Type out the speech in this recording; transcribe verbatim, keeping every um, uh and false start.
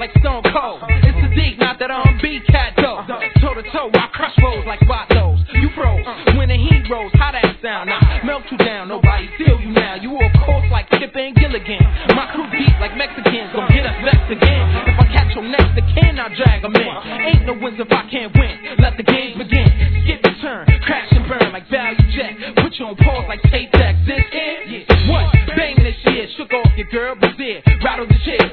like Stone Cold. It's the deep, not that R and B cat though. Toe to toe, I crush rolls like Vatos. You froze when the heat rose. How that sound? I melt you down, nobody feel you now. You of course like Chip and Gilligan. My crew deep like Mexicans, gon' get us vexed again. If I catch your next, the can I drag 'em in. Ain't no wins if I can't win. Let the game begin. Skip the turn, crash and burn like value jet. Put you on pause like tape deck. This here, yeah. What? Banging this shit, shook off your girl, was there. Rattle the shit.